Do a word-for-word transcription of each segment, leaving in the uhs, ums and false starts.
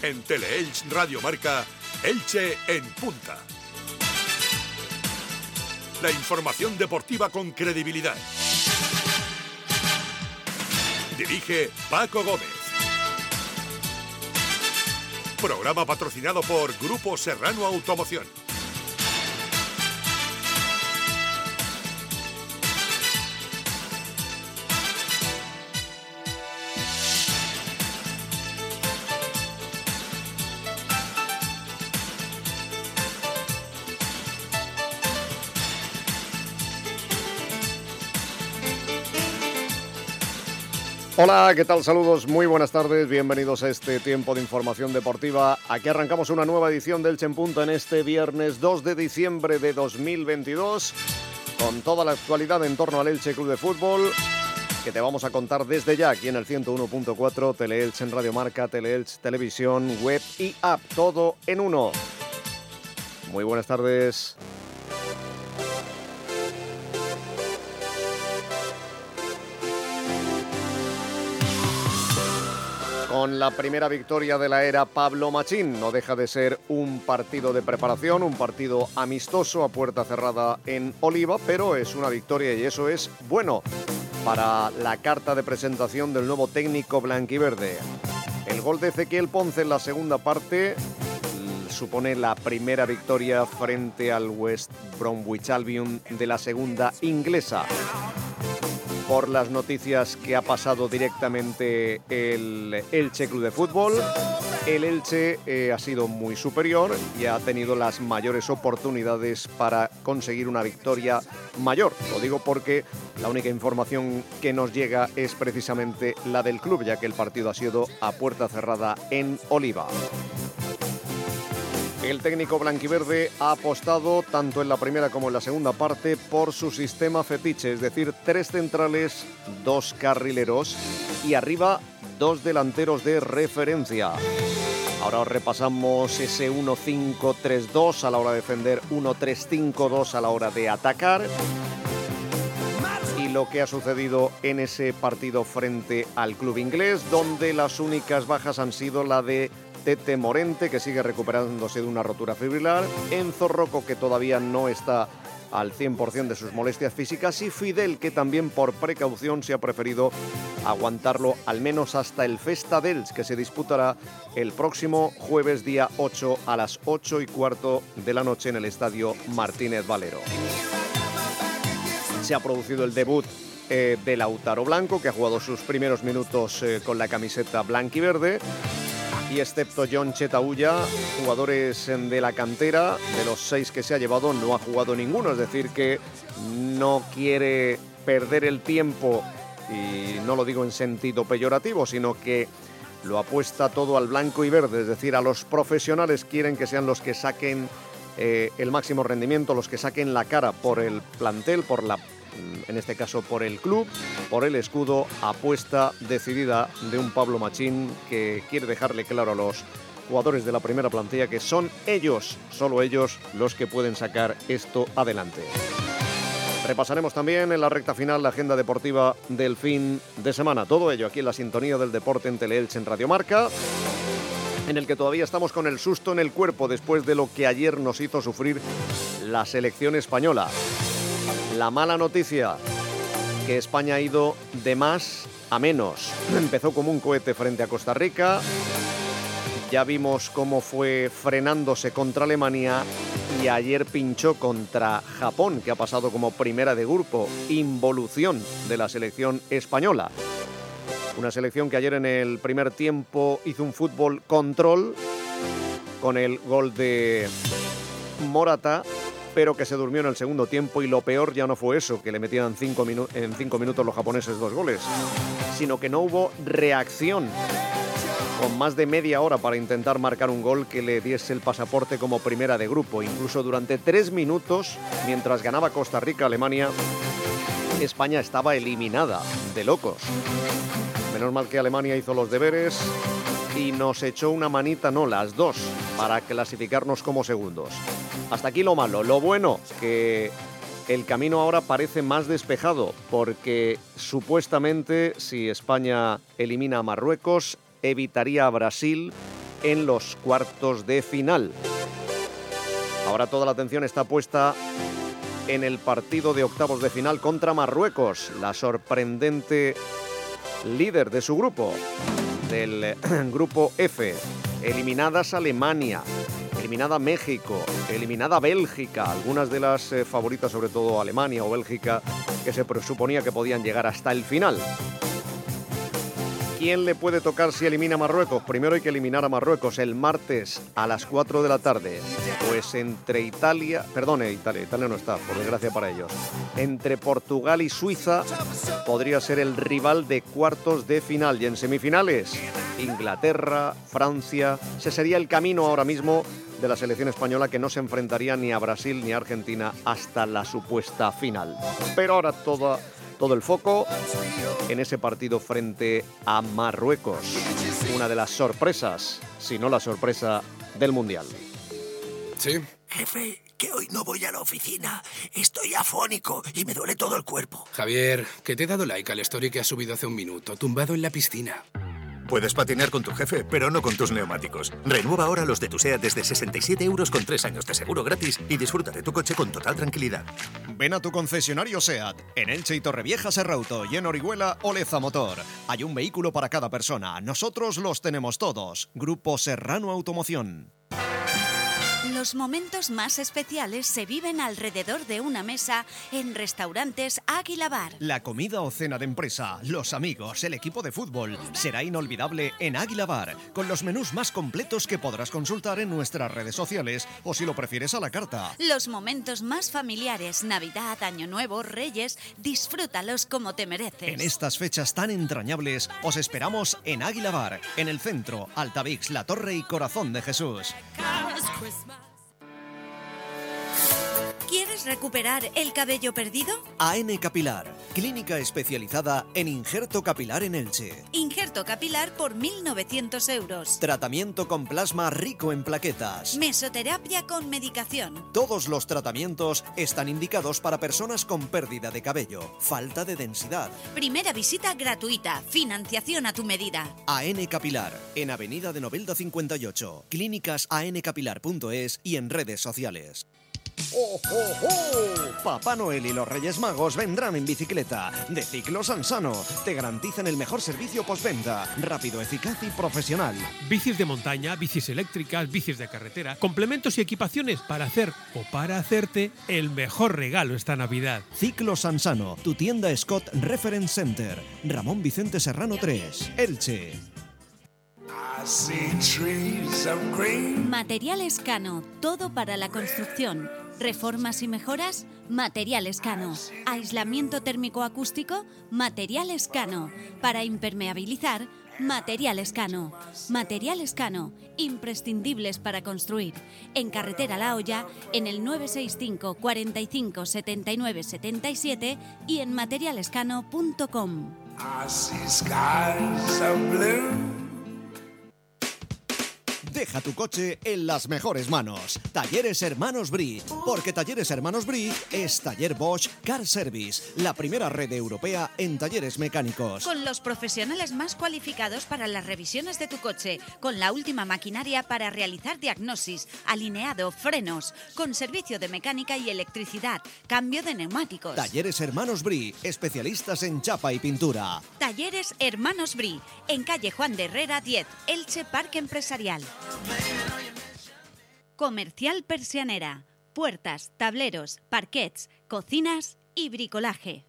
En Teleelch Radio Marca, Elche en punta. La información deportiva con credibilidad. Dirige Paco Gómez. Programa patrocinado por Grupo Serrano Automoción. Hola, ¿qué tal? Saludos, muy buenas tardes, bienvenidos a este tiempo de información deportiva. Aquí arrancamos una nueva edición del Elche en Punta en este viernes dos de diciembre de dos mil veintidós, con toda la actualidad en torno al Elche Club de Fútbol, que te vamos a contar desde ya aquí en el ciento uno punto cuatro, Teleelch en Radio Marca, Teleelch Televisión, web y app, todo en uno. Muy buenas tardes. Con la primera victoria de la era Pablo Machín, no deja de ser un partido de preparación, un partido amistoso a puerta cerrada en Oliva, pero es una victoria y eso es bueno para la carta de presentación del nuevo técnico blanquiverde. El gol de Ezequiel Ponce en la segunda parte supone la primera victoria frente al West Bromwich Albion de la segunda inglesa. Por las noticias que ha pasado directamente el Elche Club de Fútbol, el Elche eh, ha sido muy superior y ha tenido las mayores oportunidades para conseguir una victoria mayor. Lo digo porque la única información que nos llega es precisamente la del club, ya que el partido ha sido a puerta cerrada en Oliva. El técnico blanquiverde ha apostado tanto en la primera como en la segunda parte por su sistema fetiche, es decir, tres centrales, dos carrileros y arriba dos delanteros de referencia. Ahora os repasamos ese uno cinco tres dos a la hora de defender, uno tres cinco dos a la hora de atacar y lo que ha sucedido en ese partido frente al club inglés, donde las únicas bajas han sido la de Tete Morente, que sigue recuperándose de una rotura fibrilar, Enzo Rocco, que todavía no está al cien por ciento de sus molestias físicas, y Fidel, que también por precaución se ha preferido aguantarlo al menos hasta el Festa d'Elx, que se disputará el próximo jueves día ocho a las ocho y cuarto de la noche en el estadio Martínez Valero. Se ha producido el debut eh, de Lautaro Blanco, que ha jugado sus primeros minutos eh, con la camiseta blanquiverde. Y excepto John Chetauya, jugadores de la cantera, de los seis que se ha llevado, no ha jugado ninguno. Es decir, que no quiere perder el tiempo, y no lo digo en sentido peyorativo, sino que lo apuesta todo al blanco y verde. Es decir, a los profesionales quieren que sean los que saquen eh, el máximo rendimiento, los que saquen la cara por el plantel, por la... en este caso por el club, por el escudo. Apuesta decidida de un Pablo Machín que quiere dejarle claro a los jugadores de la primera plantilla que son ellos, solo ellos, los que pueden sacar esto adelante. Repasaremos también en la recta final la agenda deportiva del fin de semana. Todo ello aquí en la sintonía del deporte en Teleelch en Radio Marca, en el que todavía estamos con el susto en el cuerpo después de lo que ayer nos hizo sufrir la selección española. La mala noticia, que España ha ido de más a menos. Empezó como un cohete frente a Costa Rica, ya vimos cómo fue frenándose contra Alemania y ayer pinchó contra Japón, que ha pasado como primera de grupo. Involución de la selección española. Una selección que ayer en el primer tiempo hizo un fútbol control con el gol de Morata, pero que se durmió en el segundo tiempo, y lo peor ya no fue eso, que le metieran cinco minu- en cinco minutos los japoneses dos goles, sino que no hubo reacción, con más de media hora para intentar marcar un gol que le diese el pasaporte como primera de grupo. Incluso durante tres minutos, mientras ganaba Costa Rica a Alemania, España estaba eliminada, de locos. Menos mal que Alemania hizo los deberes y nos echó una manita, no, las dos, para clasificarnos como segundos. Hasta aquí lo malo. Lo bueno, que el camino ahora parece más despejado, porque supuestamente si España elimina a Marruecos, evitaría a Brasil en los cuartos de final. Ahora toda la atención está puesta en el partido de octavos de final contra Marruecos, la sorprendente líder de su grupo, del grupo F. Eliminadas Alemania, eliminada México, eliminada Bélgica, algunas de las eh, favoritas, sobre todo Alemania o Bélgica, que se suponía que podían llegar hasta el final. ¿Quién le puede tocar si elimina a Marruecos? Primero hay que eliminar a Marruecos el martes a las cuatro de la tarde. Pues entre Italia, perdone, Italia, Italia no está, por desgracia para ellos. Entre Portugal y Suiza podría ser el rival de cuartos de final. Y en semifinales, Inglaterra, Francia. Ese sería el camino ahora mismo de la selección española, que no se enfrentaría ni a Brasil ni a Argentina hasta la supuesta final. Pero ahora toda... todo el foco en ese partido frente a Marruecos. Una de las sorpresas, si no la sorpresa, del Mundial. Sí. Jefe, que hoy no voy a la oficina. Estoy afónico y me duele todo el cuerpo. Javier, que te he dado like al story que has subido hace un minuto, tumbado en la piscina. Puedes patinar con tu jefe, pero no con tus neumáticos. Renueva ahora los de tu SEAT desde sesenta y siete euros con tres años de seguro gratis y disfruta de tu coche con total tranquilidad. Ven a tu concesionario SEAT, en Elche y Torrevieja Serrauto, y en Orihuela Oleza Motor. Hay un vehículo para cada persona. Nosotros los tenemos todos. Grupo Serrano Automoción. Los momentos más especiales se viven alrededor de una mesa en Restaurantes Águila Bar. La comida o cena de empresa, los amigos, el equipo de fútbol será inolvidable en Águila Bar, con los menús más completos que podrás consultar en nuestras redes sociales o, si lo prefieres, a la carta. Los momentos más familiares, Navidad, Año Nuevo, Reyes, disfrútalos como te mereces. En estas fechas tan entrañables os esperamos en Águila Bar, en el centro, Altavix, La Torre y Corazón de Jesús. ¿Quieres recuperar el cabello perdido? A N Capilar, clínica especializada en injerto capilar en Elche. Injerto capilar por mil novecientos euros. Tratamiento con plasma rico en plaquetas. Mesoterapia con medicación. Todos los tratamientos están indicados para personas con pérdida de cabello, falta de densidad. Primera visita gratuita, financiación a tu medida. A N Capilar, en Avenida de Novelda cincuenta y ocho, clínicas a n capilar punto es y en redes sociales. ¡Oh, oh, oh! Papá Noel y los Reyes Magos vendrán en bicicleta. De Ciclos Ansano te garantizan el mejor servicio postventa, rápido, eficaz y profesional. Bicis de montaña, bicis eléctricas, bicis de carretera, complementos y equipaciones para hacer o para hacerte el mejor regalo esta Navidad. Ciclos Ansano, tu tienda Scott Reference Center, Ramón Vicente Serrano tres, Elche. Materiales Cano, todo para la construcción. Reformas y mejoras, Materiales Cano. Aislamiento térmico acústico, Materiales Cano. Para impermeabilizar, Materiales Cano. Materiales Cano, imprescindibles para construir. En Carretera La Hoya, en el nueve seis cinco, cuarenta y cinco, setenta y nueve, setenta y siete y en materialescano punto com. Deja tu coche en las mejores manos. Talleres Hermanos Brie, porque Talleres Hermanos Brie es Taller Bosch Car Service, la primera red europea en talleres mecánicos. Con los profesionales más cualificados para las revisiones de tu coche, con la última maquinaria para realizar diagnosis, alineado, frenos, con servicio de mecánica y electricidad, cambio de neumáticos. Talleres Hermanos Brie, especialistas en chapa y pintura. Talleres Hermanos Brie, en calle Juan de Herrera diez, Elche Parque Empresarial. Comercial Persianera. Puertas, tableros, parquets, cocinas y bricolaje.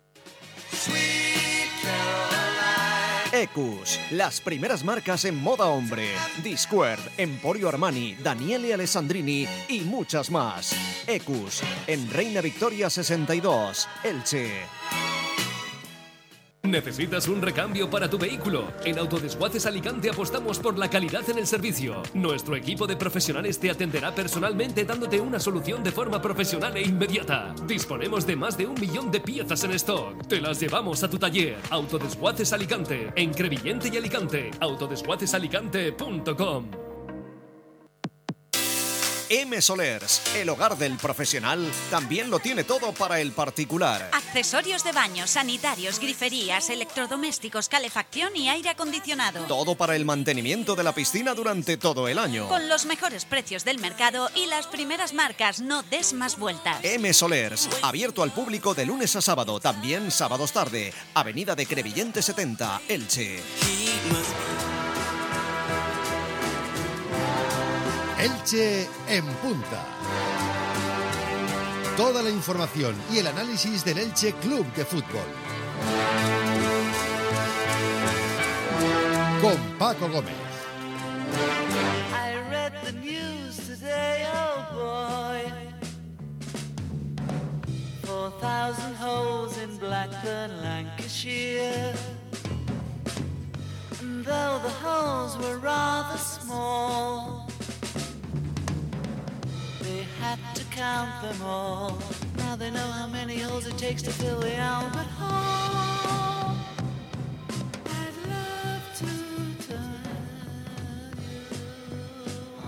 Ecus, las primeras marcas en moda hombre. Discord, Emporio Armani, Daniele Alessandrini y muchas más. Ecus, en Reina Victoria sesenta y dos, Elche. ¿Necesitas un recambio para tu vehículo? En Autodesguaces Alicante apostamos por la calidad en el servicio. Nuestro equipo de profesionales te atenderá personalmente dándote una solución de forma profesional e inmediata. Disponemos de más de un millón de piezas en stock. Te las llevamos a tu taller. Autodesguaces Alicante, en Crevillente y Alicante. autodesguaces alicante punto com. M Solers, el hogar del profesional, también lo tiene todo para el particular. Accesorios de baño, sanitarios, griferías, electrodomésticos, calefacción y aire acondicionado. Todo para el mantenimiento de la piscina durante todo el año. Con los mejores precios del mercado y las primeras marcas, no des más vueltas. M Solers, abierto al público de lunes a sábado, también sábados tarde. Avenida de Crevillente setenta, Elche. Elche en punta. Toda la información y el análisis del Elche Club de Fútbol. Con Paco Gómez. I read the news today, oh boy. Four thousand holes in Blackburn, Lancashire. And though the holes were rather small, they had to count them all. Now they know how many holes it takes to fill the Albert Hall. I'd love to turn you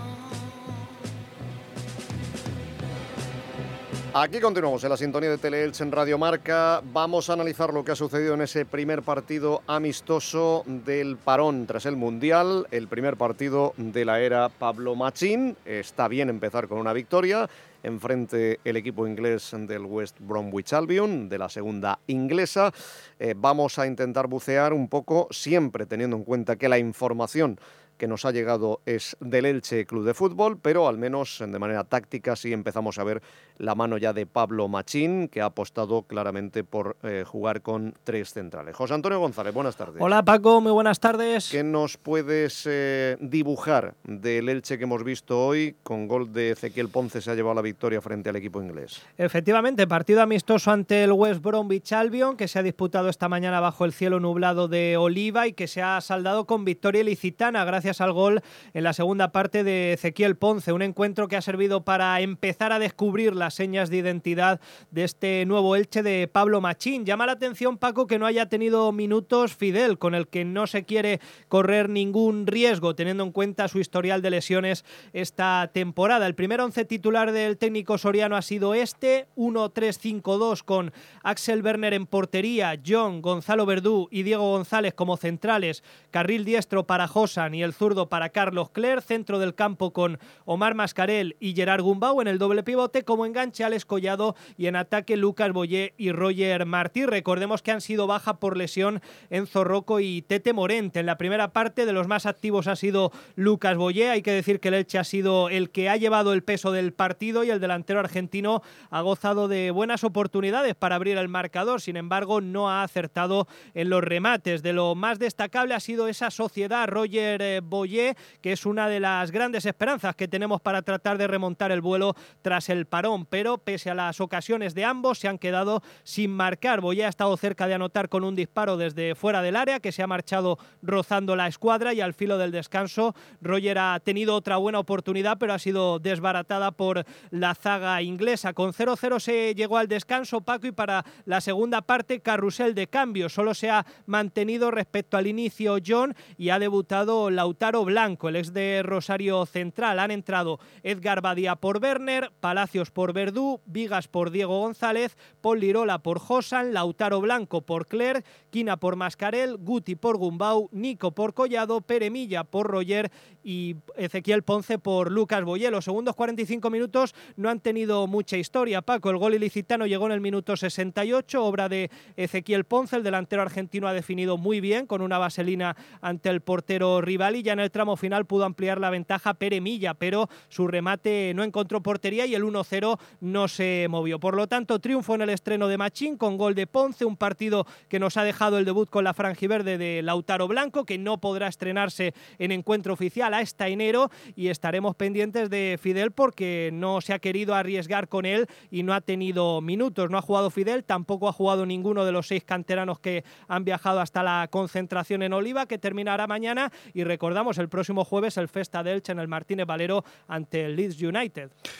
on. Aquí continuamos en la sintonía de Teleelche en Radio Marca. Vamos a analizar lo que ha sucedido en ese primer partido amistoso del parón tras el Mundial, el primer partido de la era Pablo Machín. Está bien empezar con una victoria. Enfrente el equipo inglés del West Bromwich Albion, de la segunda inglesa. Eh, vamos a intentar bucear un poco, siempre teniendo en cuenta que la información que nos ha llegado es del Elche Club de Fútbol, pero al menos de manera táctica sí empezamos a ver la mano ya de Pablo Machín, que ha apostado claramente por eh, jugar con tres centrales. José Antonio González, buenas tardes. Hola Paco, muy buenas tardes. ¿Qué nos puedes eh, dibujar del Elche que hemos visto hoy? Con gol de Ezequiel Ponce se ha llevado la victoria frente al equipo inglés. Efectivamente, partido amistoso ante el West Bromwich Albion, que se ha disputado esta mañana bajo el cielo nublado de Oliva y que se ha saldado con victoria ilicitana gracias al gol en la segunda parte de Ezequiel Ponce. Un encuentro que ha servido para empezar a descubrir las señas de identidad de este nuevo Elche de Pablo Machín. Llama la atención, Paco, que no haya tenido minutos Fidel, con el que no se quiere correr ningún riesgo, teniendo en cuenta su historial de lesiones esta temporada. El primer once titular del técnico soriano ha sido este, uno tres cinco dos, con Axel Werner en portería, John, Gonzalo Verdú y Diego González como centrales, carril diestro para Josan y el zurdo para Carlos Cler, centro del campo con Omar Mascarell y Gerard Gumbau en el doble pivote, como enganche Alex Collado y en ataque Lucas Boyé y Roger Martí. Recordemos que han sido baja por lesión Enzo Rocco y Tete Morente. En la primera parte de los más activos ha sido Lucas Boyé. Hay que decir que el Elche ha sido el que ha llevado el peso del partido y el delantero argentino ha gozado de buenas oportunidades para abrir el marcador. Sin embargo, no ha acertado en los remates. De lo más destacable ha sido esa sociedad Roger Boyé, que es una de las grandes esperanzas que tenemos para tratar de remontar el vuelo tras el parón, pero pese a las ocasiones de ambos se han quedado sin marcar. Boyé ha estado cerca de anotar con un disparo desde fuera del área que se ha marchado rozando la escuadra, y al filo del descanso Roger ha tenido otra buena oportunidad pero ha sido desbaratada por la zaga inglesa. Con cero cero se llegó al descanso, Paco, y para la segunda parte carrusel de cambios. Solo se ha mantenido respecto al inicio John y ha debutado Lautaro Blanco, el ex de Rosario Central. Han entrado Edgar Badía por Werner, Palacios por Verdú, Vigas por Diego González, Paul Lirola por Josan, Lautaro Blanco por Cler, Quina por Mascarell, Guti por Gumbau, Nico por Collado, Pere Milla por Roger y Ezequiel Ponce por Lucas Boyé. Los segundos cuarenta y cinco minutos no han tenido mucha historia, Paco. El gol ilicitano llegó en el minuto sesenta y ocho, obra de Ezequiel Ponce. El delantero argentino ha definido muy bien con una vaselina ante el portero rival, y ya en el tramo final pudo ampliar la ventaja Pere Milla, pero su remate no encontró portería y el uno cero no se movió. Por lo tanto, triunfo en el estreno de Machín con gol de Ponce, un partido que nos ha dejado el debut con la franjiverde de Lautaro Blanco, que no podrá estrenarse en encuentro oficial hasta enero, y estaremos pendientes de Fidel porque no se ha querido arriesgar con él y no ha tenido minutos. No ha jugado Fidel, tampoco ha jugado ninguno de los seis canteranos que han viajado hasta la concentración en Oliva, que terminará mañana, y recordamos el próximo jueves el Festa de Elche en el Martínez Valero ante el Leeds United.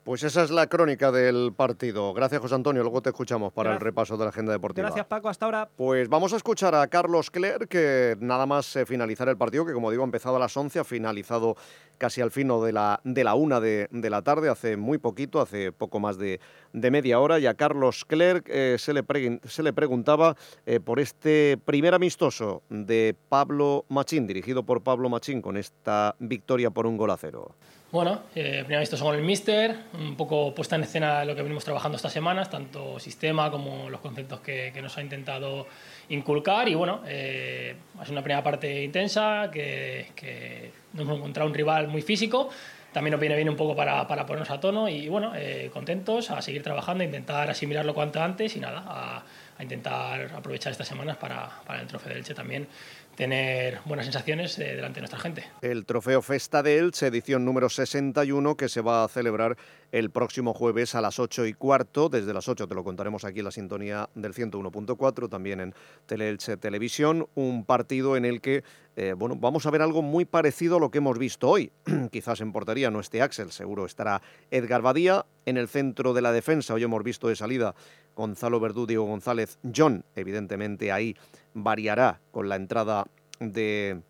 Pues esa es la crónica del partido. Gracias, José Antonio. Luego te escuchamos para Gracias. el repaso de la agenda deportiva. Gracias, Paco. Hasta ahora. Pues vamos a escuchar a Carlos Clerc, que nada más eh, finalizar el partido, que como digo ha empezado a las once, ha finalizado casi al fino de la, de la una de, de la tarde, hace muy poquito, hace poco más de, de media hora, y a Carlos Clerc eh, se, le pre, se le preguntaba eh, por este primer amistoso de Pablo Machín, dirigido por Pablo Machín, con esta victoria por un gol a cero. Bueno, eh, primer amistoso con el míster, un poco puesta en escena de lo que venimos trabajando estas semanas, tanto sistema como los conceptos que, que nos ha intentado inculcar, y bueno, eh, ha sido una primera parte intensa, que, que nos hemos encontrado un rival muy físico, también nos viene bien un poco para, para ponernos a tono, y bueno, eh, contentos, a seguir trabajando, a intentar asimilarlo cuanto antes, y nada, a, a intentar aprovechar estas semanas para, para el trofeo de Elche también tener buenas sensaciones eh, delante de nuestra gente. El Trofeo Festa de Elche, edición número sesenta y uno, que se va a celebrar el próximo jueves a las ocho y cuarto. Desde las ocho te lo contaremos aquí en la sintonía del ciento uno punto cuatro, también en Teleelche Televisión. Un partido en el que eh, bueno, vamos a ver algo muy parecido a lo que hemos visto hoy. Quizás en portería no esté Axel, seguro estará Edgar Badía. En el centro de la defensa, hoy hemos visto de salida Gonzalo Verdú, Diego González, John. Evidentemente ahí variará con la entrada de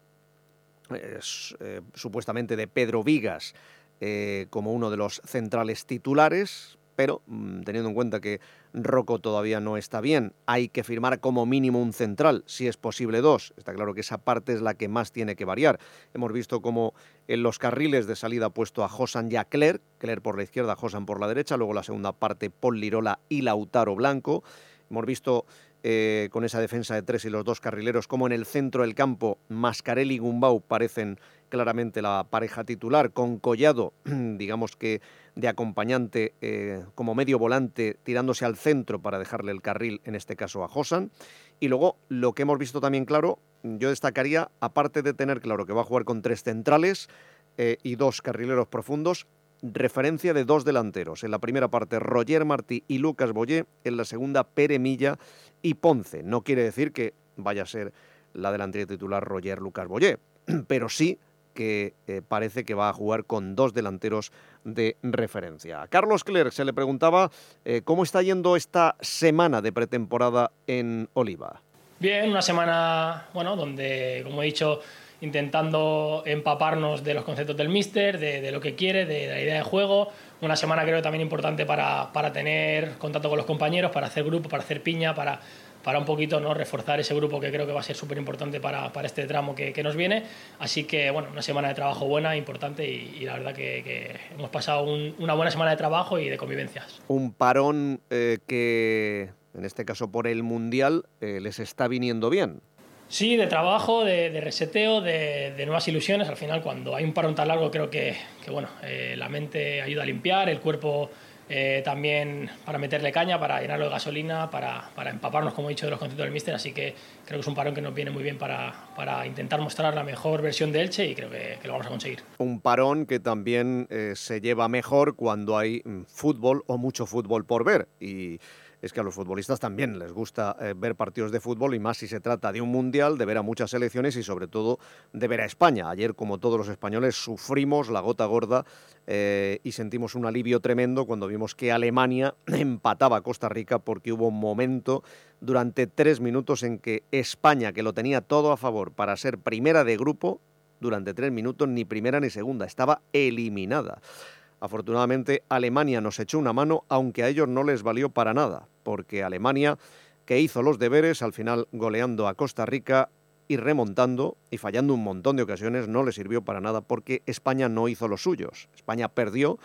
eh, eh, supuestamente de Pedro Vigas eh, como uno de los centrales titulares, pero mmm, teniendo en cuenta que Rocco todavía no está bien, hay que firmar como mínimo un central, si es posible dos. Está claro que esa parte es la que más tiene que variar. Hemos visto como en los carriles de salida ha puesto a Josan y a Clerc, Clerc por la izquierda, Josan por la derecha, luego la segunda parte Pol Lirola y Lautaro Blanco. Hemos visto eh, con esa defensa de tres y los dos carrileros como en el centro del campo Mascarell y Gumbau parecen claramente la pareja titular, con Collado, digamos que de acompañante eh, como medio volante, tirándose al centro para dejarle el carril, en este caso a Josan. Y luego, lo que hemos visto también claro, yo destacaría, aparte de tener claro que va a jugar con tres centrales eh, y dos carrileros profundos, referencia de dos delanteros. En la primera parte, Roger Martí y Lucas Boyé, en la segunda, Pere Milla y Ponce. No quiere decir que vaya a ser la delantera titular Roger Lucas Boyé, pero sí que eh, parece que va a jugar con dos delanteros de referencia. A Carlos Clerc se le preguntaba eh, cómo está yendo esta semana de pretemporada en Oliva. Bien, una semana, bueno, donde, como he dicho, intentando empaparnos de los conceptos del míster, de, de lo que quiere, de, de la idea de juego. Una semana creo también importante para, para tener contacto con los compañeros, para hacer grupo, para hacer piña, para, para un poquito, ¿no?, reforzar ese grupo que creo que va a ser súper importante para, para este tramo que, que nos viene. Así que, bueno, una semana de trabajo buena, importante, y, y la verdad que, que hemos pasado un, una buena semana de trabajo y de convivencias. Un parón eh, que, en este caso por el Mundial, eh, les está viniendo bien. Sí, de trabajo, de, de reseteo, de, de nuevas ilusiones. Al final, cuando hay un parón tan largo, creo que, que bueno, eh, la mente ayuda a limpiar, el cuerpo eh, también para meterle caña, para llenarlo de gasolina, para, para empaparnos, como he dicho, de los conceptos del míster. Así que creo que es un parón que nos viene muy bien para, para intentar mostrar la mejor versión de Elche, y creo que, que lo vamos a conseguir. Un parón que también eh, se lleva mejor cuando hay mm, fútbol o mucho fútbol por ver. Y es que a los futbolistas también les gusta eh, ver partidos de fútbol, y más si se trata de un mundial, de ver a muchas selecciones y sobre todo de ver a España. Ayer, como todos los españoles, sufrimos la gota gorda eh, y sentimos un alivio tremendo cuando vimos que Alemania empataba a Costa Rica, porque hubo un momento durante tres minutos en que España, que lo tenía todo a favor para ser primera de grupo, durante tres minutos ni primera ni segunda, estaba eliminada. Afortunadamente, Alemania nos echó una mano, aunque a ellos no les valió para nada, porque Alemania, que hizo los deberes, al final goleando a Costa Rica y remontando y fallando un montón de ocasiones, no le sirvió para nada, porque España no hizo los suyos. España perdió,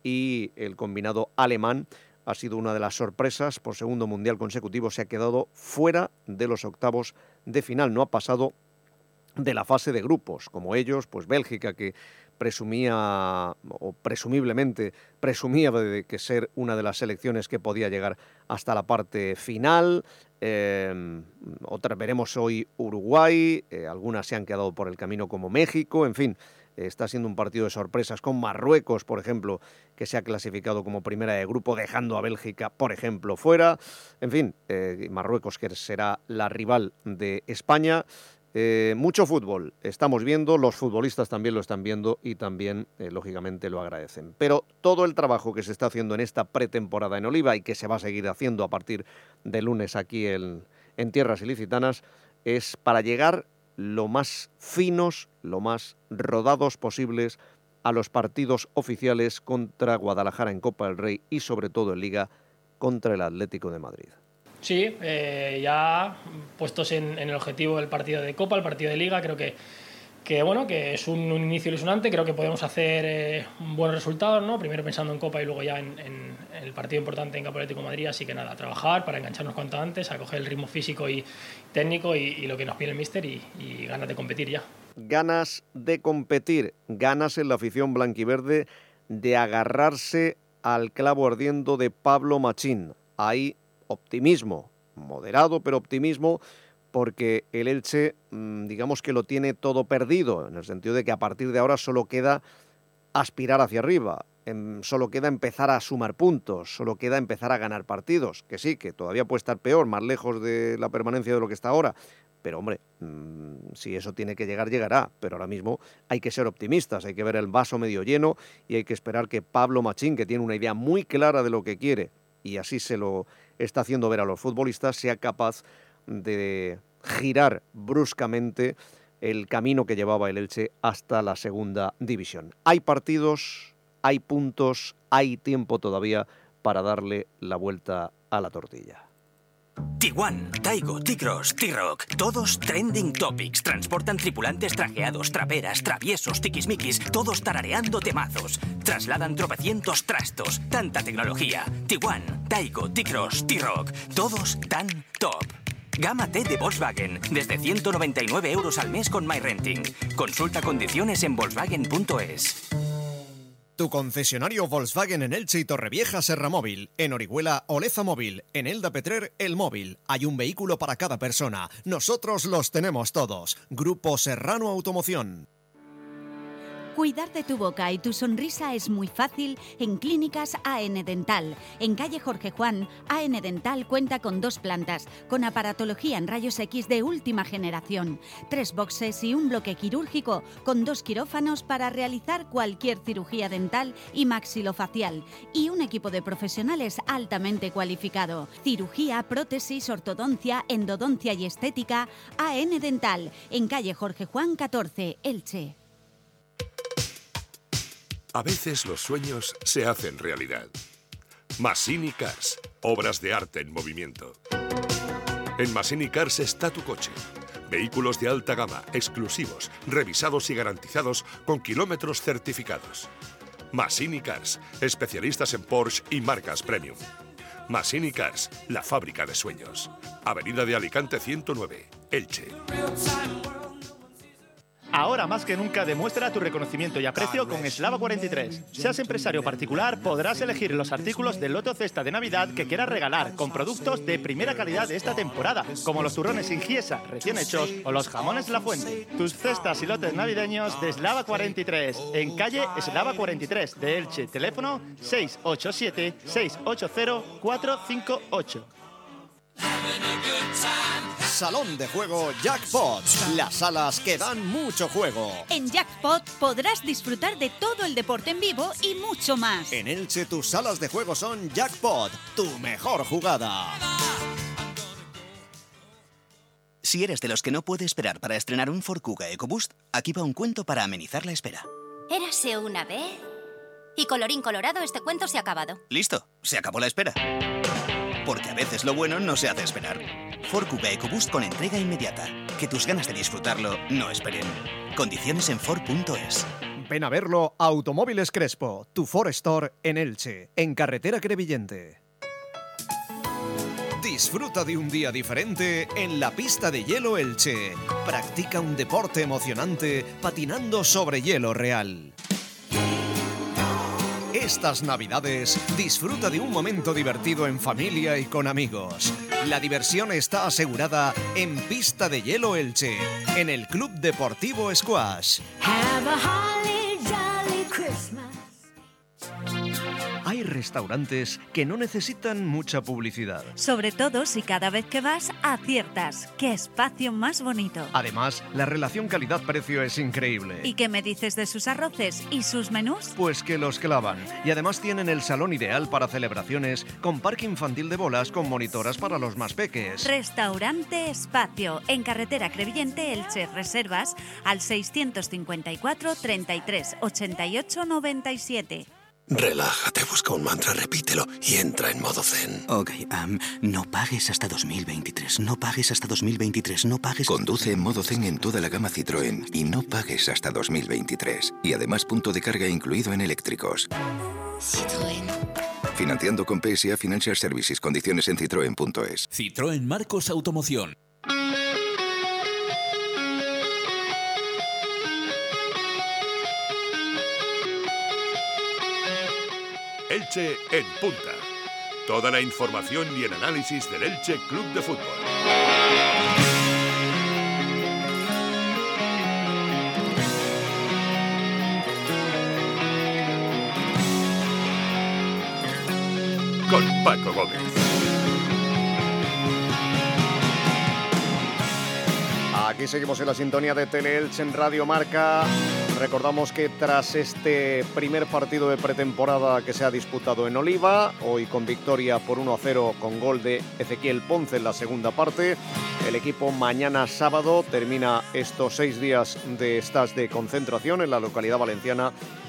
y el combinado alemán ha sido una de las sorpresas. Por segundo mundial consecutivo se ha quedado fuera de los octavos de final, no ha pasado de la fase de grupos, como ellos, pues Bélgica, que presumía, o presumiblemente presumía de que ser una de las selecciones que podía llegar hasta la parte final. Eh, otras veremos hoy Uruguay, eh, algunas se han quedado por el camino como México, en fin, eh, está siendo un partido de sorpresas, con Marruecos, por ejemplo, que se ha clasificado como primera de grupo, dejando a Bélgica, por ejemplo, fuera. En fin, eh, Marruecos, que será la rival de España. Eh, mucho fútbol estamos viendo, los futbolistas también lo están viendo y también, eh, lógicamente, lo agradecen. Pero todo el trabajo que se está haciendo en esta pretemporada en Oliva y que se va a seguir haciendo a partir de lunes aquí en, en Tierras Ilicitanas es para llegar lo más finos, lo más rodados posibles a los partidos oficiales contra Guadalajara en Copa del Rey y sobre todo en Liga contra el Atlético de Madrid. Sí, eh, ya puestos en, en el objetivo del partido de Copa, el partido de Liga, creo que, que, bueno, que es un, un inicio ilusionante, creo que podemos hacer eh, buenos resultados, ¿no? Primero pensando en Copa y luego ya en, en, en el partido importante en Copa Atlético de Madrid, así que nada, a trabajar para engancharnos cuanto antes, a coger el ritmo físico y técnico y, y lo que nos pide el míster y, y ganas de competir ya. Ganas de competir, ganas en la afición blanquiverde de agarrarse al clavo ardiendo de Pablo Machín. Hay optimismo, moderado pero optimismo, porque el Elche, digamos que lo tiene todo perdido, en el sentido de que a partir de ahora solo queda aspirar hacia arriba, solo queda empezar a sumar puntos, solo queda empezar a ganar partidos, que sí, que todavía puede estar peor, más lejos de la permanencia de lo que está ahora, pero hombre, si eso tiene que llegar, llegará, pero ahora mismo hay que ser optimistas, hay que ver el vaso medio lleno y hay que esperar que Pablo Machín, que tiene una idea muy clara de lo que quiere, y así se lo está haciendo ver a los futbolistas, sea capaz de girar bruscamente el camino que llevaba el Elche hasta la segunda división. Hay partidos, hay puntos, hay tiempo todavía para darle la vuelta a la tortilla. Tiguan, Taigo, T-Cross, T-Rock, todos trending topics. Transportan tripulantes trajeados, traperas, traviesos, tiquismiquis, todos tarareando temazos. Trasladan tropecientos trastos, tanta tecnología. Tiguan, Taigo, T-Cross, T-Rock, todos tan top. Gama T de Volkswagen, desde ciento noventa y nueve euros al mes con MyRenting. Consulta condiciones en volkswagen punto es. Tu concesionario Volkswagen en Elche y Torrevieja Serra Móvil, en Orihuela Oleza Móvil, en Elda Petrer El Móvil. Hay un vehículo para cada persona. Nosotros los tenemos todos. Grupo Serrano Automoción. Cuidar de tu boca y tu sonrisa es muy fácil en Clínicas A N Dental. En calle Jorge Juan, A N Dental cuenta con dos plantas, con aparatología en rayos X de última generación, tres boxes y un bloque quirúrgico, con dos quirófanos para realizar cualquier cirugía dental y maxilofacial, y un equipo de profesionales altamente cualificado. Cirugía, prótesis, ortodoncia, endodoncia y estética. A N Dental, en calle Jorge Juan catorce, Elche. A veces los sueños se hacen realidad. Massini Cars, obras de arte en movimiento. En Massini Cars está tu coche. Vehículos de alta gama, exclusivos, revisados y garantizados con kilómetros certificados. Massini Cars, especialistas en Porsche y marcas premium. Massini Cars, la fábrica de sueños. Avenida de Alicante ciento nueve, Elche. Ahora más que nunca demuestra tu reconocimiento y aprecio con Eslava cuarenta y tres. Seas empresario particular, podrás elegir los artículos del loto cesta de Navidad que quieras regalar con productos de primera calidad de esta temporada, como los turrones sin giesa recién hechos o los jamones La Fuente. Tus cestas y lotes navideños de Eslava cuarenta y tres, en calle Eslava cuarenta y tres de Elche, teléfono seis ocho siete, seis ocho cero, cuatro cinco ocho. Salón de juego Jackpot, las salas que dan mucho juego. En Jackpot podrás disfrutar de todo el deporte en vivo y mucho más. En Elche tus salas de juego son Jackpot, tu mejor jugada. Si eres de los que no puede esperar para estrenar un Ford Kuga EcoBoost, aquí va un cuento para amenizar la espera. Érase una vez... Y colorín colorado, este cuento se ha acabado. Listo, se acabó la espera. Porque a veces lo bueno no se hace esperar. Ford Kuga EcoBoost con entrega inmediata. Que tus ganas de disfrutarlo no esperen. Condiciones en Ford punto es. Ven a verlo a Automóviles Crespo, tu Ford Store en Elche, en carretera Crevillente. Disfruta de un día diferente en la pista de hielo Elche. Practica un deporte emocionante patinando sobre hielo real. Estas Navidades, disfruta de un momento divertido en familia y con amigos. La diversión está asegurada en Pista de Hielo Elche, en el Club Deportivo Squash. Have a holly jolly Christmas. Hay restaurantes que no necesitan mucha publicidad. Sobre todo si cada vez que vas aciertas. ¡Qué espacio más bonito! Además, la relación calidad-precio es increíble. ¿Y qué me dices de sus arroces y sus menús? Pues que los clavan. Y además tienen el salón ideal para celebraciones, con parque infantil de bolas con monitoras para los más peques. Restaurante Espacio, en carretera Crevillente, Elche. Reservas al seiscientos cincuenta y cuatro, treinta y tres, ochenta y ocho, noventa y siete. Relájate, busca un mantra, repítelo y entra en modo zen. Ok, um, no pagues hasta dos mil veintitrés, no pagues hasta dos mil veintitrés, no pagues... Conduce en modo zen en toda la gama Citroën y no pagues hasta dos mil veintitrés. Y además punto de carga incluido en eléctricos. Citroën. Financiando con P S A Financial Services. Condiciones en citroen punto es. Citroën Marcos Automoción. Elche en punta. Toda la información y el análisis del Elche Club de Fútbol. Con Paco Gómez. Aquí seguimos en la sintonía de Tele-Elche en Radio Marca. Recordamos que tras este primer partido de pretemporada que se ha disputado en Oliva, hoy con victoria por uno a cero con gol de Ezequiel Ponce en la segunda parte, el equipo mañana sábado termina estos seis días de estas de concentración en la localidad valenciana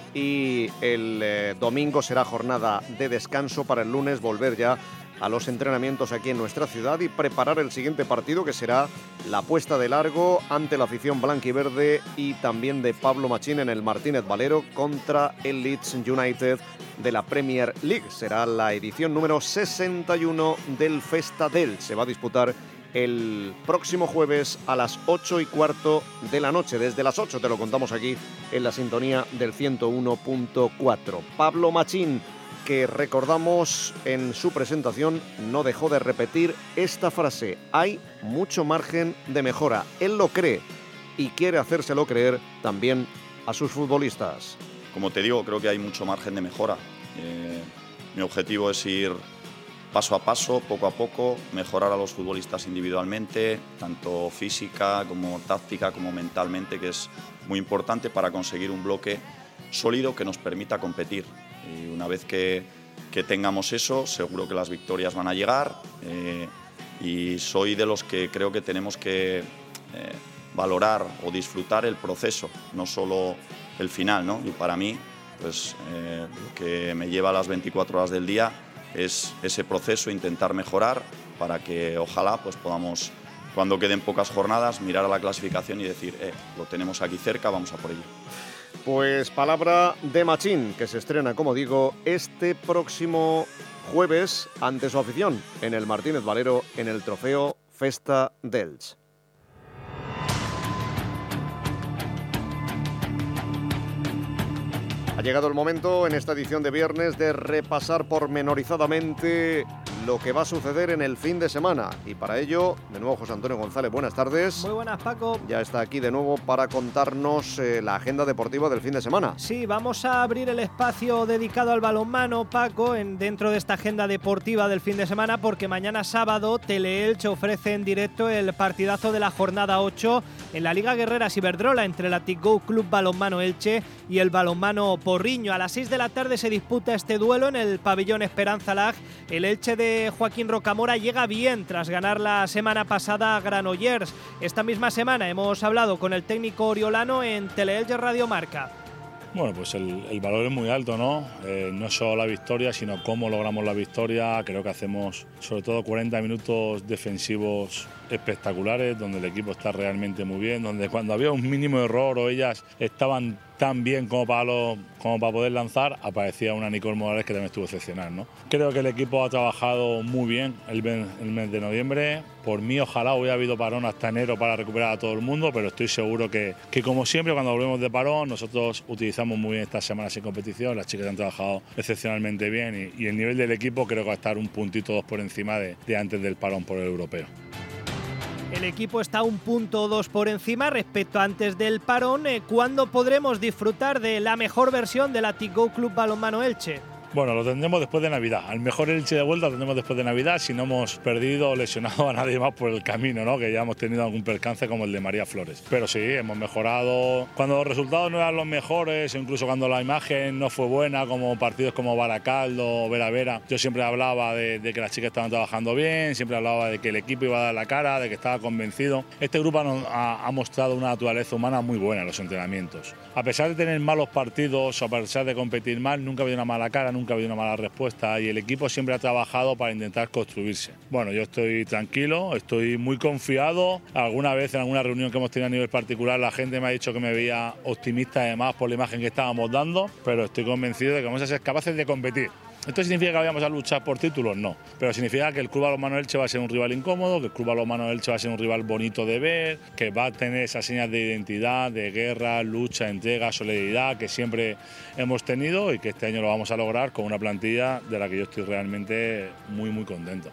y el eh, domingo será jornada de descanso para el lunes volver ya a los entrenamientos aquí en nuestra ciudad y preparar el siguiente partido, que será la puesta de largo ante la afición blanquiverde y también de Pablo Machín en el Martínez Valero contra el Leeds United de la Premier League. Será la edición número sesenta y uno del Festa del. Se va a disputar el próximo jueves a las ocho y cuarto de la noche. Desde las ocho te lo contamos aquí en la sintonía del ciento uno punto cuatro. Pablo Machín, que recordamos en su presentación, no dejó de repetir esta frase: hay mucho margen de mejora. Él lo cree y quiere hacérselo creer también a sus futbolistas. Como te digo, creo que hay mucho margen de mejora. Eh, mi objetivo es ir paso a paso, poco a poco, mejorar a los futbolistas individualmente, tanto física como táctica como mentalmente, que es muy importante para conseguir un bloque sólido que nos permita competir. Y una vez que, que tengamos eso, seguro que las victorias van a llegar eh, y soy de los que creo que tenemos que eh, valorar o disfrutar el proceso, no solo el final, ¿no? Y para mí, pues eh, lo que me lleva a las veinticuatro horas del día es ese proceso, intentar mejorar para que ojalá pues podamos, cuando queden pocas jornadas, mirar a la clasificación y decir, eh, lo tenemos aquí cerca, vamos a por ello. Pues palabra de Machín, que se estrena, como digo, este próximo jueves ante su afición en el Martínez Valero en el trofeo Festa d'Elx. Ha llegado el momento en esta edición de viernes de repasar pormenorizadamente lo que va a suceder en el fin de semana. Y para ello, de nuevo, José Antonio González, buenas tardes. Muy buenas, Paco. Ya está aquí de nuevo para contarnos eh, la agenda deportiva del fin de semana. Sí, vamos a abrir el espacio dedicado al balonmano, Paco, en, dentro de esta agenda deportiva del fin de semana, porque mañana sábado Tele-Elche ofrece en directo el partidazo de la jornada ocho en la Liga Guerreras Iberdrola entre el Athletic Go Club Balonmano Elche y el Balonmano Porriño. A las seis de la tarde se disputa este duelo en el pabellón Esperanza Lag. El Elche de Joaquín Rocamora llega bien tras ganar la semana pasada a Granollers. Esta misma semana hemos hablado con el técnico oriolano en Tele-Elche Radio Marca. Bueno, pues el, el valor es muy alto, ¿no? Eh, no solo la victoria, sino cómo logramos la victoria. Creo que hacemos sobre todo cuarenta minutos defensivos espectaculares, donde el equipo está realmente muy bien, donde cuando había un mínimo error o ellas estaban tan bien como para, lo, como para poder lanzar, aparecía una Nicole Morales que también estuvo excepcional, ¿no? Creo que el equipo ha trabajado muy bien el, el mes de noviembre. Por mí, ojalá hubiera habido parón hasta enero para recuperar a todo el mundo, pero estoy seguro que, que como siempre, cuando volvemos de parón, nosotros utilizamos muy bien estas semanas sin competición. Las chicas han trabajado excepcionalmente bien y, y el nivel del equipo creo que va a estar un puntito dos por encima de, de antes del parón por el europeo. El equipo está un punto o dos por encima respecto a antes del parón. ¿Cuándo podremos disfrutar de la mejor versión del Athletic Go Club Balonmano Elche? Bueno, lo tendremos después de Navidad. Al mejor Elche de vuelta lo tendremos después de Navidad si no hemos perdido o lesionado a nadie más por el camino, ¿no? Que ya hemos tenido algún percance como el de María Flores. Pero sí, hemos mejorado. Cuando los resultados no eran los mejores, o incluso cuando la imagen no fue buena, como partidos como Baracaldo o Vera Vera, yo siempre hablaba de, de que las chicas estaban trabajando bien, siempre hablaba de que el equipo iba a dar la cara, de que estaba convencido. Este grupo ha, ha mostrado una naturaleza humana muy buena en los entrenamientos. A pesar de tener malos partidos, a pesar de competir mal, nunca ha habido una mala cara, nunca ha habido una mala respuesta y el equipo siempre ha trabajado para intentar construirse. Bueno, yo estoy tranquilo, estoy muy confiado. Alguna vez en alguna reunión que hemos tenido a nivel particular la gente me ha dicho que me veía optimista además por la imagen que estábamos dando, pero estoy convencido de que vamos a ser capaces de competir. ¿Esto significa que vayamos a luchar por títulos? No, pero significa que el Club Balonmano Elche va a ser un rival incómodo, que el Club Balonmano Elche va a ser un rival bonito de ver, que va a tener esas señas de identidad, de guerra, lucha, entrega, solidaridad que siempre hemos tenido y que este año lo vamos a lograr con una plantilla de la que yo estoy realmente muy muy contento.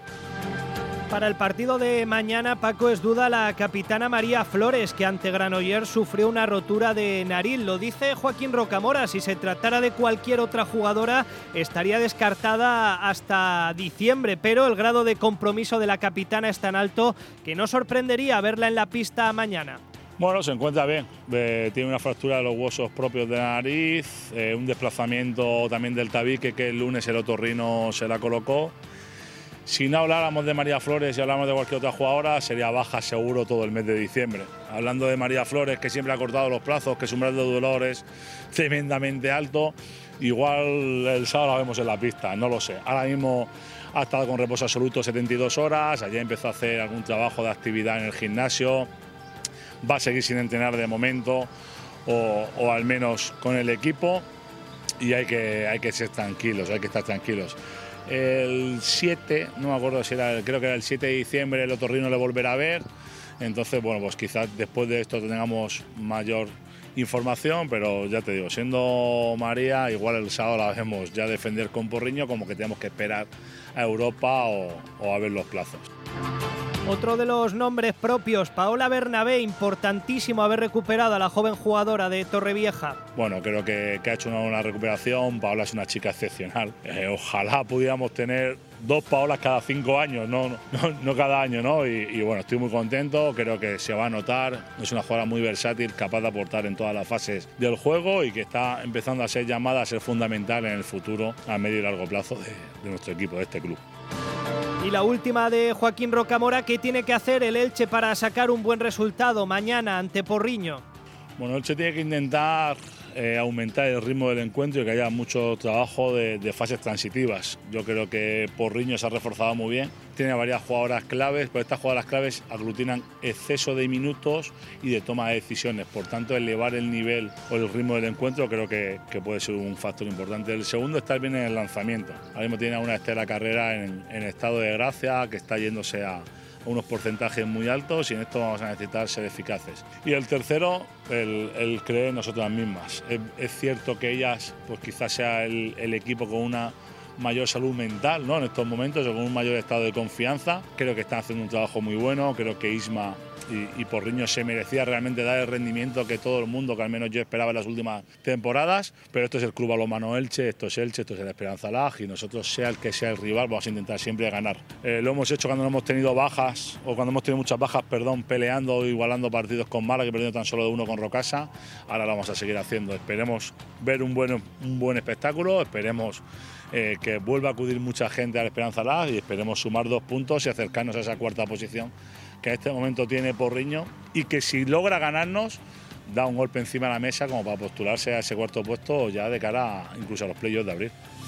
Para el partido de mañana, Paco, es duda la capitana María Flores, que ante Granollers sufrió una rotura de nariz. Lo dice Joaquín Rocamora, si se tratara de cualquier otra jugadora estaría descartada hasta diciembre, pero el grado de compromiso de la capitana es tan alto que no sorprendería verla en la pista mañana. Bueno, se encuentra bien, eh, tiene una fractura de los huesos propios de la nariz, eh, un desplazamiento también del tabique que el lunes el otorrino se la colocó. Si no habláramos de María Flores y hablamos de cualquier otra jugadora, sería baja seguro todo el mes de diciembre. Hablando de María Flores, que siempre ha cortado los plazos, que su umbral de dolor es tremendamente alto, igual el sábado la vemos en la pista, no lo sé. Ahora mismo ha estado con reposo absoluto setenta y dos horas, ayer empezó a hacer algún trabajo de actividad en el gimnasio, va a seguir sin entrenar de momento, o, o al menos con el equipo, y hay que, hay que ser tranquilos, hay que estar tranquilos. El siete, no me acuerdo si era, creo que era el siete de diciembre, el otorrino le volverá a ver. Entonces, bueno, pues quizás después de esto tengamos mayor información, pero ya te digo, siendo María, igual el sábado la vemos ya defender con Porriño, como que tenemos que esperar a Europa o, o a ver los plazos. Otro de los nombres propios, Paola Bernabé, importantísimo haber recuperado a la joven jugadora de Torrevieja. Bueno, creo que, que ha hecho una buena recuperación. Paola es una chica excepcional. Eh, ojalá pudiéramos tener dos Paolas cada cinco años, no, no, no cada año, ¿no? Y, y bueno, estoy muy contento, creo que se va a notar. Es una jugadora muy versátil, capaz de aportar en todas las fases del juego y que está empezando a ser llamada a ser fundamental en el futuro a medio y largo plazo de, de nuestro equipo, de este club. Y la última de Joaquín Rocamora, ¿qué tiene que hacer el Elche para sacar un buen resultado mañana ante Porriño? Bueno, Elche tiene que intentar eh, aumentar el ritmo del encuentro y que haya mucho trabajo de, de fases transitivas. Yo creo que Porriño se ha reforzado muy bien, tiene varias jugadoras claves, pero estas jugadoras claves aglutinan exceso de minutos y de toma de decisiones. Por tanto, elevar el nivel o el ritmo del encuentro creo que, que puede ser un factor importante. El segundo, estar bien en el lanzamiento. Ahora mismo tiene a una Estela Carrera en, en estado de gracia, que está yéndose a unos porcentajes muy altos y en esto vamos a necesitar ser eficaces. Y el tercero, el, el creer en nosotras mismas. Es, es cierto que ellas, pues quizás sea el, el equipo con una mayor salud mental, ¿no? En estos momentos, o con un mayor estado de confianza. Creo que están haciendo un trabajo muy bueno, creo que Isma y, y Porriño se merecía realmente dar el rendimiento que todo el mundo, que al menos yo esperaba en las últimas temporadas, pero esto es el Club Balonmano Elche, esto es Elche, esto es el Esperanza Lag y nosotros, sea el que sea el rival, vamos a intentar siempre ganar. Eh, lo hemos hecho cuando no hemos tenido bajas, o cuando hemos tenido muchas bajas, perdón, peleando o igualando partidos con Málaga, que perdiendo tan solo de uno con Rocasa. Ahora lo vamos a seguir haciendo. Esperemos ver un buen, un buen espectáculo, esperemos Eh, que vuelva a acudir mucha gente a la Esperanza Lag y esperemos sumar dos puntos y acercarnos a esa cuarta posición que en este momento tiene Porriño y que si logra ganarnos da un golpe encima de la mesa como para postularse a ese cuarto puesto ya de cara a, incluso a los playoffs de abril.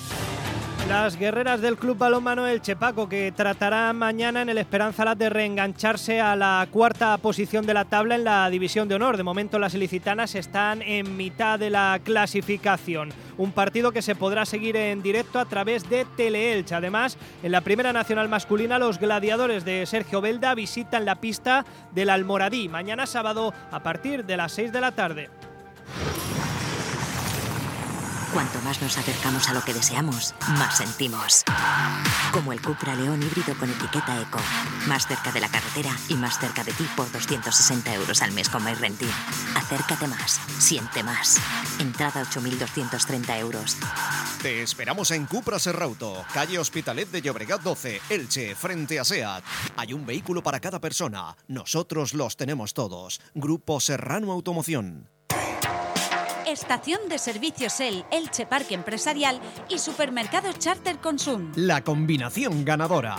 Las guerreras del Club Balonmano Elche, Paco, que tratarán mañana en el Esperanza Lag de reengancharse a la cuarta posición de la tabla en la División de Honor. De momento las ilicitanas están en mitad de la clasificación. Un partido que se podrá seguir en directo a través de Teleelche. Además, en la Primera Nacional Masculina, los gladiadores de Sergio Belda visitan la pista del Almoradí mañana sábado a partir de las seis de la tarde. Cuanto más nos acercamos a lo que deseamos, más sentimos. Como el Cupra León híbrido con etiqueta Eco. Más cerca de la carretera y más cerca de ti por doscientos sesenta euros al mes con MyRenting. Acércate más, siente más. Entrada ocho mil doscientos treinta euros. Te esperamos en Cupra Serrauto, calle Hospitalet de Llobregat doce, Elche, frente a SEAT. Hay un vehículo para cada persona. Nosotros los tenemos todos. Grupo Serrano Automoción. Estación de servicios El, Elche Parque Empresarial y Supermercado Charter Consum. La combinación ganadora.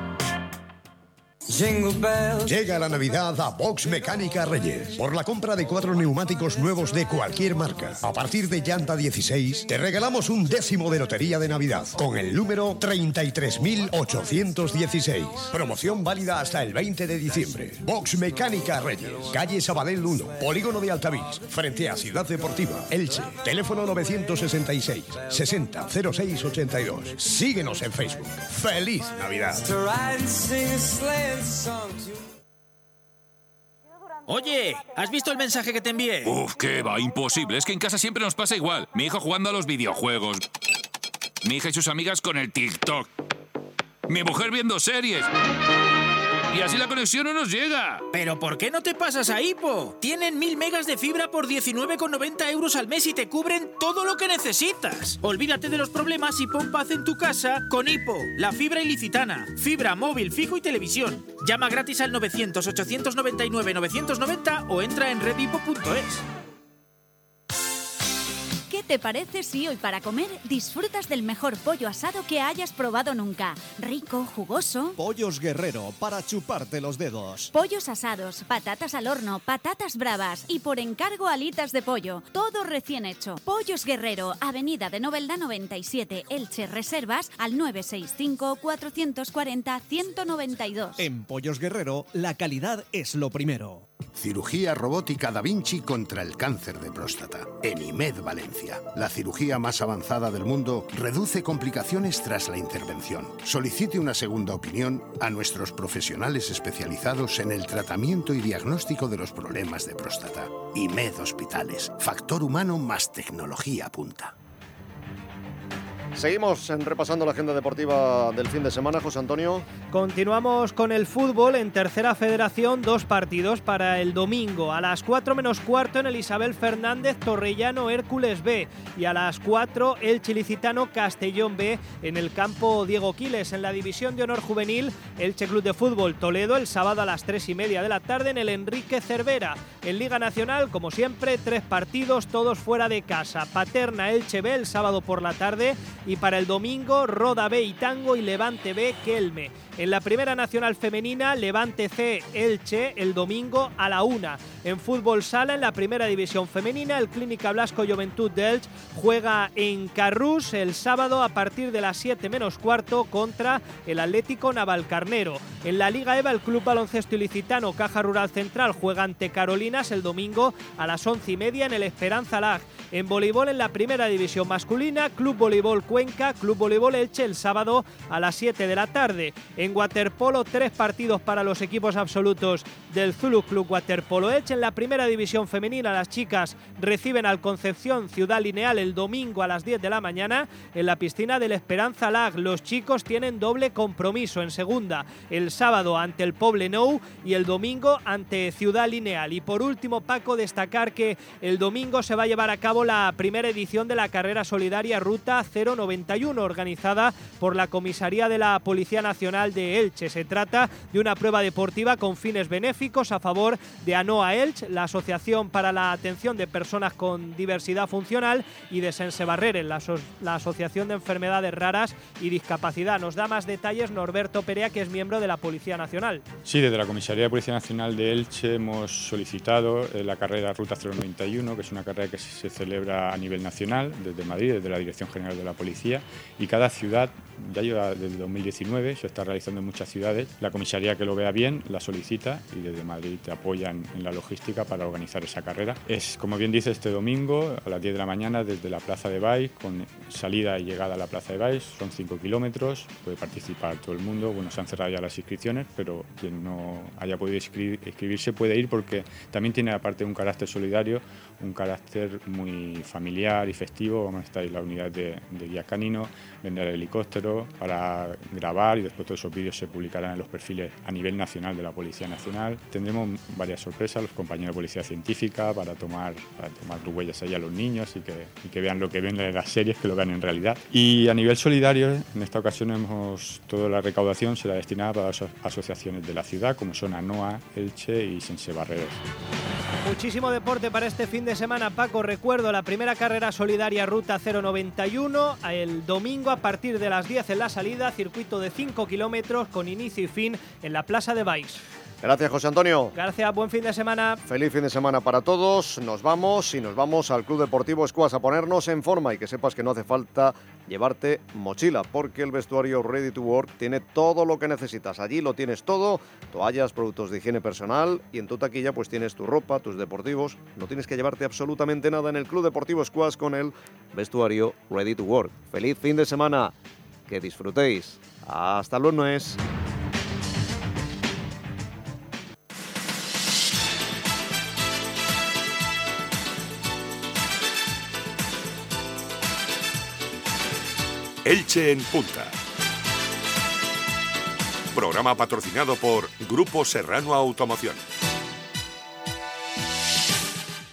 Llega la Navidad a Box Mecánica Reyes. Por la compra de cuatro neumáticos nuevos de cualquier marca, a partir de llanta dieciséis, te regalamos un décimo de lotería de Navidad con el número treinta y tres mil ochocientos dieciséis. Promoción válida hasta el veinte de diciembre. Box Mecánica Reyes, calle Sabadell uno, Polígono de Altavix, frente a Ciudad Deportiva, Elche. Teléfono novecientos sesenta y seis, sesenta, cero seis ochenta y dos. Síguenos en Facebook. ¡Feliz Navidad! Oye, ¿has visto el mensaje que te envié? Uf, qué va, imposible. Es que en casa siempre nos pasa igual. Mi hijo jugando a los videojuegos. Mi hija y sus amigas con el TikTok. Mi mujer viendo series. Y así la conexión no nos llega. ¿Pero por qué no te pasas a Hipo? Tienen mil megas de fibra por diecinueve con noventa euros al mes y te cubren todo lo que necesitas. Olvídate de los problemas y pon paz en tu casa con Hipo, la fibra ilicitana. Fibra, móvil, fijo y televisión. Llama gratis al novecientos, ochocientos noventa y nueve, novecientos noventa o entra en redhipo punto es. ¿Qué te parece si hoy para comer disfrutas del mejor pollo asado que hayas probado nunca? Rico, jugoso. Pollos Guerrero, para chuparte los dedos. Pollos asados, patatas al horno, patatas bravas y por encargo alitas de pollo. Todo recién hecho. Pollos Guerrero, Avenida de Novelda noventa y siete, Elche. Reservas al nueve seis cinco, cuatrocientos cuarenta, ciento noventa y dos. En Pollos Guerrero, la calidad es lo primero. Cirugía robótica Da Vinci contra el cáncer de próstata. En IMED Valencia. La cirugía más avanzada del mundo reduce complicaciones tras la intervención. Solicite una segunda opinión a nuestros profesionales especializados en el tratamiento y diagnóstico de los problemas de próstata. IMED Hospitales. Factor humano más tecnología punta. Seguimos repasando la agenda deportiva del fin de semana, José Antonio. Continuamos con el fútbol en Tercera Federación, dos partidos para el domingo. A las cuatro menos cuarto en el Isabel Fernández, Torrellano Hércules B. Y a las cuatro el Chilicitano Castellón B en el campo Diego Quiles. En la División de Honor Juvenil, Elche Club de Fútbol Toledo el sábado a las tres y media de la tarde en el Enrique Cervera. En Liga Nacional, como siempre, tres partidos, todos fuera de casa. Paterna Elche B el sábado por la tarde. Y para el domingo, Roda B y Tango y Levante B Kelme. En la Primera Nacional Femenina, Levante C Elche el domingo a la una. En fútbol sala, en la Primera División Femenina, el Clínica Blasco Juventud de Elche juega en Carrús el sábado a partir de las siete menos cuarto contra el Atlético Navalcarnero. En la Liga EVA, el Club Baloncesto Ilicitano Caja Rural Central juega ante Carolinas el domingo a las once y media en el Esperanza Lag. En voleibol, en la Primera División Masculina, Club Voleibol Cuenca, Club Voleibol Elche el sábado a las siete de la tarde. En waterpolo, tres partidos para los equipos absolutos del Zulu Club Waterpolo Elche. En la Primera División Femenina, las chicas reciben al Concepción Ciudad Lineal el domingo a las diez de la mañana. En la piscina del Esperanza Lag, los chicos tienen doble compromiso. En segunda, el sábado ante el Poblenou y el domingo ante Ciudad Lineal. Y por último, Paco, destacar que el domingo se va a llevar a cabo la primera edición de la carrera solidaria Ruta cero noventa y uno, organizada por la Comisaría de la Policía Nacional de Elche. Se trata de una prueba deportiva con fines benéficos a favor de ANOA Elche, la Asociación para la Atención de Personas con Diversidad Funcional, y de Sense Barrere, la, so la Asociación de Enfermedades Raras y Discapacidad. Nos da más detalles Norberto Perea, que es miembro de la Policía Nacional. Sí, desde la Comisaría de Policía Nacional de Elche hemos solicitado eh, la carrera Ruta cero noventa y uno, que es una carrera que se celebra a nivel nacional, desde Madrid, desde la Dirección General de la Policía policía, y cada ciudad, ya lleva desde dos mil diecinueve, se está realizando en muchas ciudades, la comisaría que lo vea bien la solicita y desde Madrid te apoyan en la logística para organizar esa carrera. Es, como bien dice, este domingo a las diez de la mañana desde la Plaza de Baix, con salida y llegada a la Plaza de Baix, son cinco kilómetros, puede participar todo el mundo. Bueno, se han cerrado ya las inscripciones, pero quien no haya podido inscribirse puede ir, porque también tiene aparte un carácter solidario, un carácter muy familiar y festivo. Vamos a estar en la unidad de, de guía canino, vender el helicóptero para grabar, y después todos esos vídeos se publicarán en los perfiles a nivel nacional de la Policía Nacional. Tendremos varias sorpresas, los compañeros de Policía Científica, para tomar, para tomar huellas ahí a los niños y que, y que vean lo que ven en las series, que lo vean en realidad. Y a nivel solidario, en esta ocasión hemos, toda la recaudación será destinada para las asociaciones de la ciudad, como son ANOA, Elche y Sense Barreres. Muchísimo deporte para este fin de semana, Paco. Recuerdo la primera carrera solidaria Ruta cero noventa y uno, el domingo a partir de las diez en la salida, circuito de cinco kilómetros con inicio y fin en la Plaza de Baix. Gracias, José Antonio. Gracias, buen fin de semana. Feliz fin de semana para todos. Nos vamos y nos vamos al Club Deportivo Squash a ponernos en forma, y que sepas que no hace falta llevarte mochila, porque el vestuario Ready to Work tiene todo lo que necesitas. Allí lo tienes todo: toallas, productos de higiene personal, y en tu taquilla pues tienes tu ropa, tus deportivos. No tienes que llevarte absolutamente nada en el Club Deportivo Squash con el vestuario Ready to Work. Feliz fin de semana, que disfrutéis. Hasta el lunes. Elche en Punta. Programa patrocinado por Grupo Serrano Automoción.